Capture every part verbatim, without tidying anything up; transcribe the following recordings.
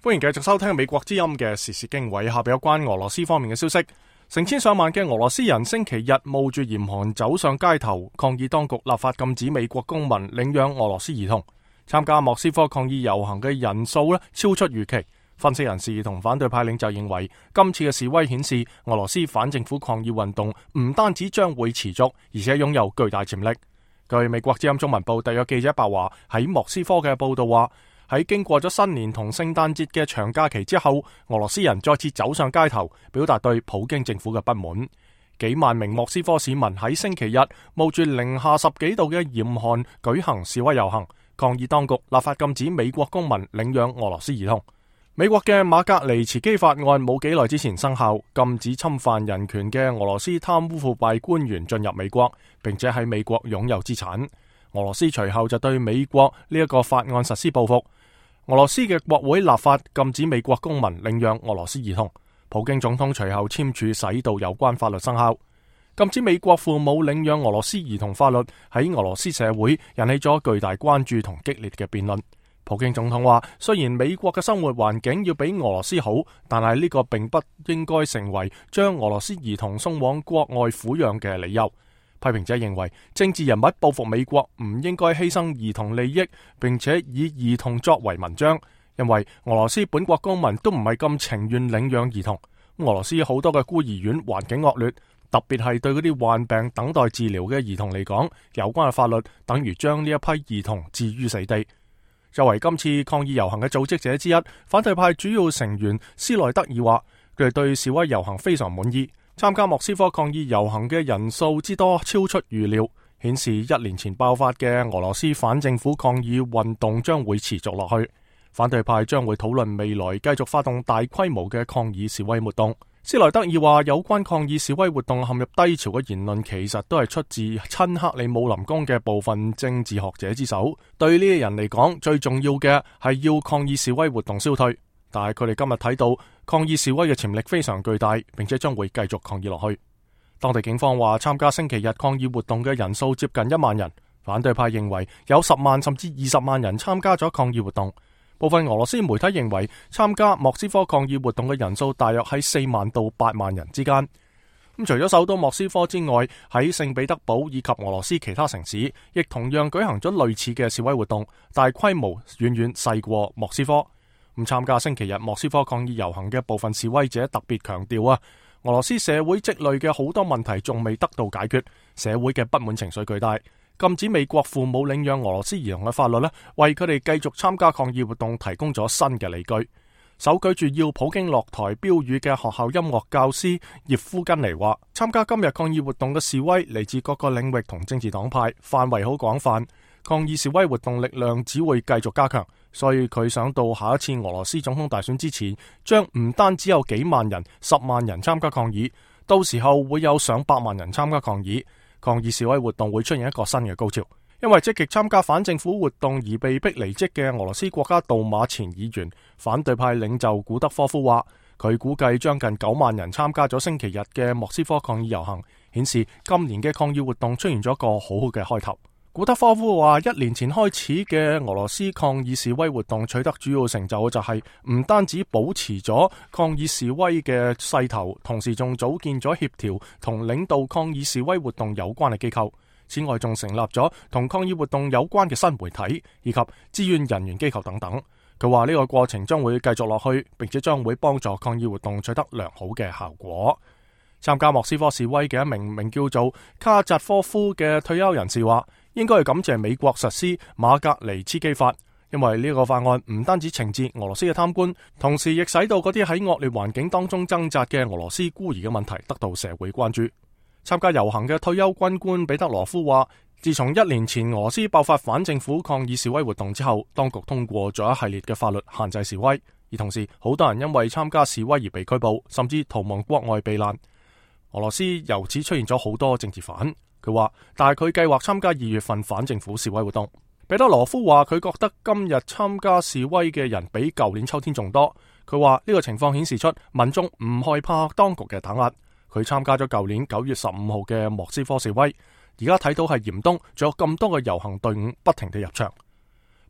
歡迎繼續收聽美國之音嘅時事經緯，下邊有關俄羅斯方面嘅消息。成千上萬嘅俄羅斯人星期日冒住嚴寒走上街頭，抗議當局立法禁止美國公民領養俄羅斯兒童。參加莫斯科抗議遊行嘅人數咧超出預期。分析人士同反對派領袖認為，今次嘅示威顯示俄羅斯反政府抗議運動唔單止將會持續，而且擁有巨大潛力。據美國之音中文部特約記者白華喺莫斯科嘅報道話，喺經過咗新年同聖誕節嘅長假期之後，俄羅斯人再次走上街頭，表達對普京政府嘅不滿。幾萬名莫斯科市民喺星期日冒住零下十幾度嘅嚴寒舉行示威遊行，抗議當局立法禁止美國公民領養俄羅斯兒童。美國嘅馬格尼茨基法案冇幾耐之前生效，禁止侵犯人權嘅俄羅斯貪污腐敗官員進入美國，並且喺美國擁有資產。俄羅斯隨後就對美國呢一個法案實施報復。俄羅斯嘅國會立法禁止美國公民領養俄羅斯兒童。普京總統隨後簽署使到有關法律生效。禁止美國父母領養俄羅斯兒童法律喺俄羅斯社會引起咗巨大關注同激烈嘅辯論。普京總統話，雖然美國嘅生活環境要比俄羅斯好，但係呢個並不應該成為將俄羅斯兒童送往國外撫養嘅理由。批評者認為，政治人物報復美國唔應該犧牲兒童利益，並且以兒童作為文章，因為俄羅斯本國公民都唔係咁情願領養兒童。俄羅斯好多嘅孤兒院環境惡劣，特別係對嗰啲患病等待治療嘅兒童嚟講，有關嘅法律等於將呢一批兒童置於死地。作為今次抗議遊行嘅組織者之一，反對派主要成員斯萊德爾話，佢哋對示威遊行非常滿意。參加莫斯科抗議遊行嘅人數之多超出預料，顯示一年前爆發嘅俄羅斯反政府抗議運動將會持續落去。反對派將會討論未來繼續發動大規模嘅抗議示威活動。斯萊德爾話，有關抗議示威活動陷入低潮嘅言論其實都係出自親克里姆林宮嘅部分政治學者之手。對呢啲人嚟講，最重要嘅係要抗議示威活動消退。但係佢哋今日睇到抗議示威嘅潛力非常巨大，並且將會繼續抗議落去。當地警方話，參加星期日抗議活動嘅人數接近一萬人。反對派認為有十萬甚至二十萬人參加咗抗議活動。部分俄羅斯媒體認為，參加莫斯科抗議活動嘅人數大約喺四萬到八萬人之間。咁除咗首都莫斯科之外，喺聖彼得堡以及俄羅斯其他城市，亦同樣舉行咗類似嘅示威活動，但係規模遠遠細過莫斯科。咁參加星期日莫斯科抗議遊行嘅部分示威者特別強調啊，俄羅斯社會積累嘅好多問題仲未得到解決，社會嘅不滿情緒巨大。禁止美國父母領養俄羅斯兒童嘅法律呢，為佢哋繼續參加抗議活動提供咗新嘅理據。手舉住要普京落台標語嘅學校音樂教師葉夫根尼話，參加今日抗議活動嘅示威嚟自各個領域同政治黨派，範圍好廣泛。抗議示威活動力量只會繼續加強，所以佢想到下一次俄羅斯總統大選之前，將唔單止有幾萬人、十萬人參加抗議，到時候會有上百萬人參加抗議。抗議示威活動會出現一個新嘅高潮，因為積極參加反政府活動而被逼離職嘅俄羅斯國家杜馬前議員、反對派領袖古德科夫話，佢估計將近九萬人參加咗星期日嘅莫斯科抗議遊行，顯示今年嘅抗議活動出現咗一個好好嘅開頭。古德科夫話，一年前開始嘅俄羅斯抗議示威活動取得主要成就就係唔單止保持咗抗議示威嘅勢頭，同時仲組建咗協調同領導抗議示威活動有關嘅機構。此外，仲成立咗同抗議活動有關嘅新媒體以及志願人員機構等等。佢話呢個過程將會繼續落去，並且將會幫助抗議活動取得良好嘅效果。參加莫斯科示威嘅一名名叫做卡扎科夫嘅退休人士話，應該係感謝美國實施馬格尼茨基法，因為呢個法案唔單止懲治俄羅斯嘅貪官，同時亦使到嗰啲喺惡劣環境當中掙扎嘅俄羅斯孤兒嘅問題得到社會關注。參加遊行嘅退休軍官彼得羅夫話，自從一年前俄羅斯爆發反政府抗議示威活動之後，當局通過咗一系列嘅法律限制示威，而同時好多人因為參加示威而被拘捕，甚至逃亡國外避難。俄羅斯由此出現咗好多政治犯。佢話，但係佢計劃參加二月份反政府示威活動。彼得羅夫話，佢覺得今日參加示威嘅人比舊年秋天仲多。佢話呢個情況顯示出民眾唔害怕當局嘅打壓。佢參加咗舊年九月十五號嘅莫斯科示威，而家睇到係嚴冬，仲有咁多嘅遊行隊伍不停地入場。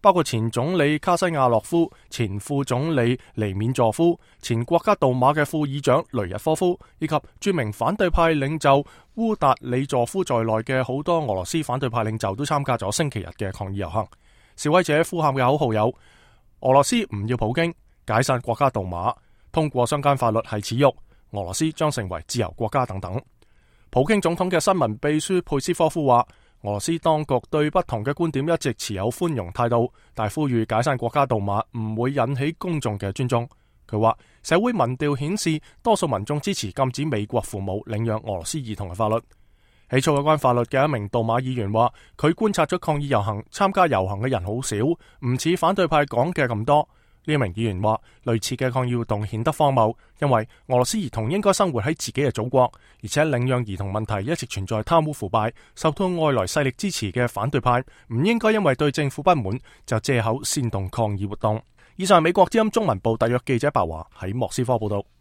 包括前總理卡西亞洛夫、前副總理尼緬佐夫、前國家杜馬嘅副議長雷日科夫，以及著名反對派領袖烏達里佐夫在內嘅好多俄羅斯反對派領袖都參加咗星期日嘅抗議遊行。示威者呼喊嘅口號有：俄羅斯唔要普京，解散國家杜馬，通過相關法律係恥辱，俄羅斯將成為自由國家等等。普京總統嘅新聞秘書佩斯科夫話：俄羅斯當局對不同嘅觀點一直持有寬容態度，但呼籲解散國家杜馬唔會引起公眾嘅尊重。佢話社會民調顯示，多數民眾支持禁止美國父母領養俄羅斯兒童嘅法律。起草有關法律嘅一名杜馬議員話，佢觀察咗抗議遊行，參加遊行嘅人好少，唔似反對派講嘅咁多。呢一名議員話，類似嘅抗議活動顯得荒謬，因為俄羅斯兒童應該生活喺自己嘅祖國，而且領養兒童問題一直存在貪污腐敗，受到外來勢力支持嘅反對派唔應該因為對政府不滿就借口煽動抗議活動。以上係美國之音中文部特約記者白華喺莫斯科報道。